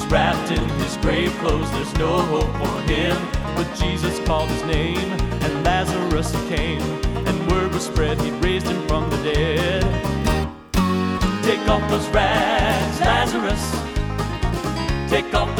He's wrapped in his grave clothes, there's no hope for him. But Jesus called his name, and Lazarus came, and word was spread he'd raised him from the dead. Take off those rags, Lazarus. Take off